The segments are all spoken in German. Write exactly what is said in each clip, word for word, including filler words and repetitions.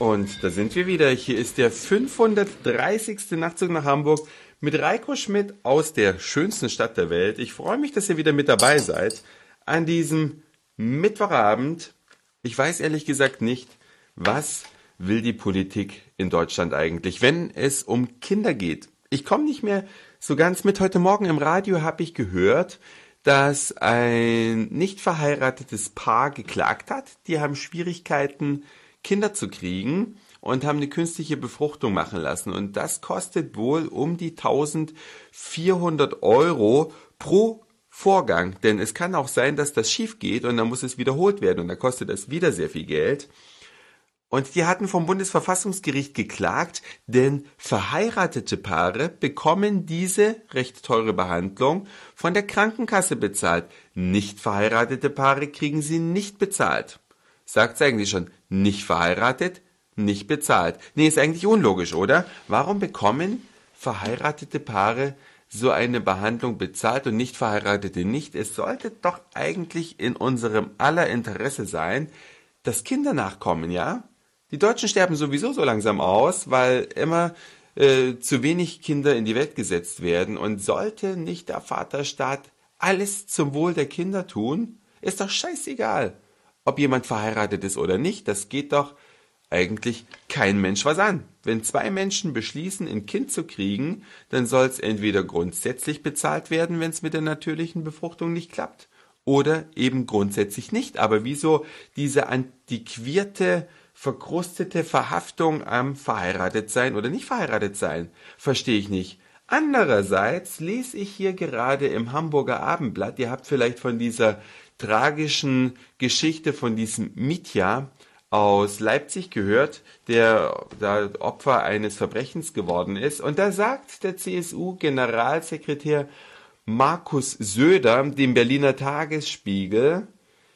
Und da sind wir wieder. Hier ist der fünfhundertdreißigste Nachtzug nach Hamburg mit Reiko Schmidt aus der schönsten Stadt der Welt. Ich freue mich, dass ihr wieder mit dabei seid an diesem Mittwochabend. Ich weiß ehrlich gesagt nicht, was will die Politik in Deutschland eigentlich, wenn es um Kinder geht. Ich komme nicht mehr so ganz mit. Heute Morgen im Radio habe ich gehört, dass ein nicht verheiratetes Paar geklagt hat. Die haben Schwierigkeiten, Kinder zu kriegen und haben eine künstliche Befruchtung machen lassen. Und das kostet wohl um die eintausendvierhundert Euro pro Vorgang. Denn es kann auch sein, dass das schief geht und dann muss es wiederholt werden und dann kostet das wieder sehr viel Geld. Und die hatten vom Bundesverfassungsgericht geklagt, denn verheiratete Paare bekommen diese recht teure Behandlung von der Krankenkasse bezahlt. Nicht verheiratete Paare kriegen sie nicht bezahlt. Sagt's eigentlich schon, nicht verheiratet, nicht bezahlt. Nee, ist eigentlich unlogisch, oder? Warum bekommen verheiratete Paare so eine Behandlung bezahlt und nicht verheiratete nicht? Es sollte doch eigentlich in unserem aller Interesse sein, dass Kinder nachkommen, ja? Die Deutschen sterben sowieso so langsam aus, weil immer äh, zu wenig Kinder in die Welt gesetzt werden. Und sollte nicht der Vaterstaat alles zum Wohl der Kinder tun, ist doch scheißegal, ob jemand verheiratet ist oder nicht. Das geht doch eigentlich kein Mensch was an. Wenn zwei Menschen beschließen, ein Kind zu kriegen, dann soll es entweder grundsätzlich bezahlt werden, wenn es mit der natürlichen Befruchtung nicht klappt, oder eben grundsätzlich nicht. Aber wieso diese antiquierte, verkrustete Verhaftung am verheiratet sein oder nicht verheiratet sein? Verstehe ich nicht. Andererseits lese ich hier gerade im Hamburger Abendblatt, ihr habt vielleicht von dieser tragischen Geschichte von diesem Mitya aus Leipzig gehört, der da Opfer eines Verbrechens geworden ist. Und da sagt der C S U-Generalsekretär Markus Söder dem Berliner Tagesspiegel,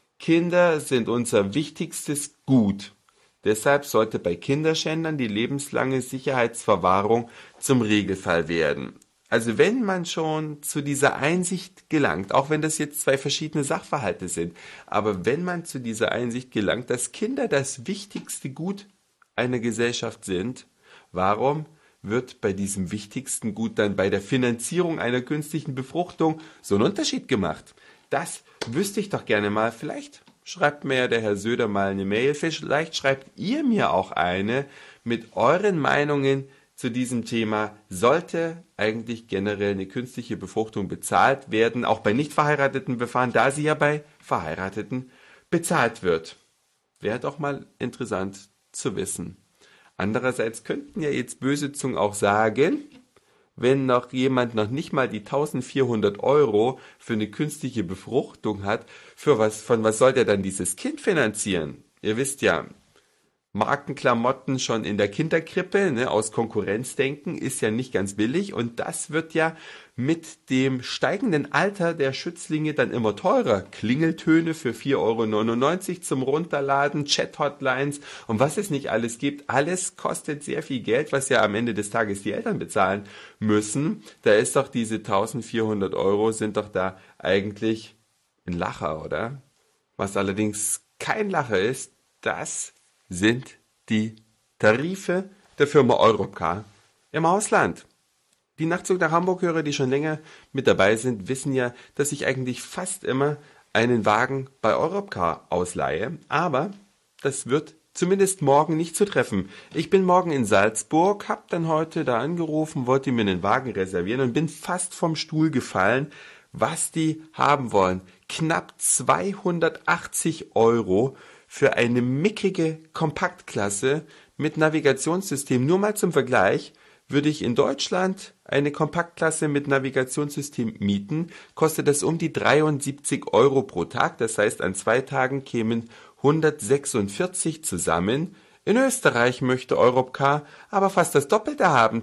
Kinder sind unser wichtigstes Gut. Deshalb sollte bei Kinderschändern die lebenslange Sicherheitsverwahrung zum Regelfall werden. Also wenn man schon zu dieser Einsicht gelangt, auch wenn das jetzt zwei verschiedene Sachverhalte sind, aber wenn man zu dieser Einsicht gelangt, dass Kinder das wichtigste Gut einer Gesellschaft sind, warum wird bei diesem wichtigsten Gut dann bei der Finanzierung einer künstlichen Befruchtung so ein Unterschied gemacht? Das wüsste ich doch gerne mal. Vielleicht schreibt mir ja der Herr Söder mal eine Mail, vielleicht schreibt ihr mir auch eine mit euren Meinungen zu diesem Thema. Sollte eigentlich generell eine künstliche Befruchtung bezahlt werden, auch bei nicht verheirateten Befahren, da sie ja bei Verheirateten bezahlt wird? Wäre doch mal interessant zu wissen. Andererseits könnten ja jetzt böse Zungen auch sagen, wenn noch jemand noch nicht mal die eintausendvierhundert Euro für eine künstliche Befruchtung hat, für was, von was soll der dann dieses Kind finanzieren? Ihr wisst ja, Markenklamotten schon in der Kinderkrippe, ne, aus Konkurrenzdenken, ist ja nicht ganz billig und das wird ja mit dem steigenden Alter der Schützlinge dann immer teurer. Klingeltöne für vier Euro neunundneunzig zum Runterladen, Chat-Hotlines und was es nicht alles gibt. Alles kostet sehr viel Geld, was ja am Ende des Tages die Eltern bezahlen müssen. Da ist doch diese eintausendvierhundert Euro sind doch da eigentlich ein Lacher, oder? Was allerdings kein Lacher ist, das sind die Tarife der Firma Europcar im Ausland. Die Nachtzug nach Hamburg-Hörer, die schon länger mit dabei sind, wissen ja, dass ich eigentlich fast immer einen Wagen bei Europcar ausleihe. Aber das wird zumindest morgen nicht zutreffen. Ich bin morgen in Salzburg, hab dann heute da angerufen, wollte mir einen Wagen reservieren und bin fast vom Stuhl gefallen, was die haben wollen. Knapp zweihundertachtzig Euro für eine mickrige Kompaktklasse mit Navigationssystem. Nur mal zum Vergleich, würde ich in Deutschland eine Kompaktklasse mit Navigationssystem mieten, kostet das um die dreiundsiebzig Euro pro Tag. Das heißt, an zwei Tagen kämen hundertsechsundvierzig zusammen. In Österreich möchte Europcar aber fast das Doppelte haben,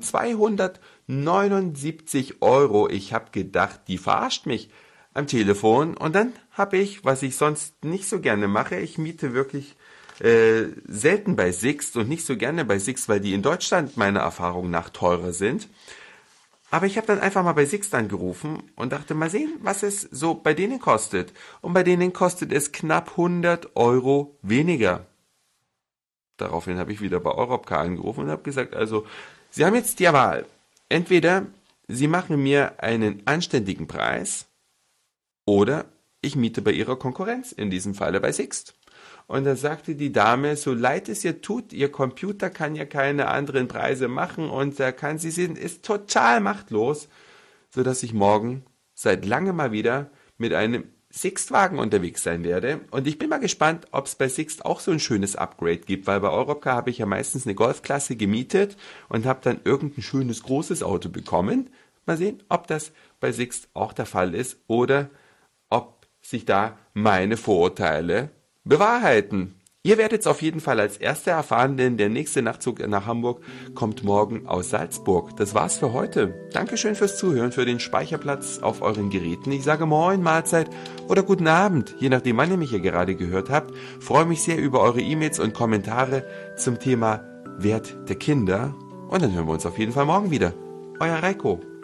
zweihundertneunundsiebzig Euro. Ich habe gedacht, die verarscht mich am Telefon und dann habe ich, was ich sonst nicht so gerne mache, ich miete wirklich äh, selten bei Sixt und nicht so gerne bei Sixt, weil die in Deutschland meiner Erfahrung nach teurer sind. Aber ich habe dann einfach mal bei Sixt angerufen und dachte, mal sehen, was es so bei denen kostet. Und bei denen kostet es knapp hundert Euro weniger. Daraufhin habe ich wieder bei Europcar angerufen und habe gesagt, also, Sie haben jetzt die Wahl. Entweder Sie machen mir einen anständigen Preis oder ich miete bei Ihrer Konkurrenz, in diesem Falle bei Sixt. Und da sagte die Dame, so leid es ihr tut, Ihr Computer kann ja keine anderen Preise machen und da kann sie sehen, ist total machtlos, sodass ich morgen seit langem mal wieder mit einem Sixt-Wagen unterwegs sein werde. Und ich bin mal gespannt, ob es bei Sixt auch so ein schönes Upgrade gibt, weil bei Europcar habe ich ja meistens eine Golfklasse gemietet und habe dann irgendein schönes großes Auto bekommen. Mal sehen, ob das bei Sixt auch der Fall ist oder ob sich da meine Vorurteile bewahrheiten. Ihr werdet es auf jeden Fall als Erster erfahren, denn der nächste Nachtzug nach Hamburg kommt morgen aus Salzburg. Das war's für heute. Dankeschön fürs Zuhören, für den Speicherplatz auf euren Geräten. Ich sage Moin, Mahlzeit oder Guten Abend, je nachdem, wann ihr mich hier gerade gehört habt. Freue mich sehr über eure E-Mails und Kommentare zum Thema Wert der Kinder. Und dann hören wir uns auf jeden Fall morgen wieder. Euer Reiko.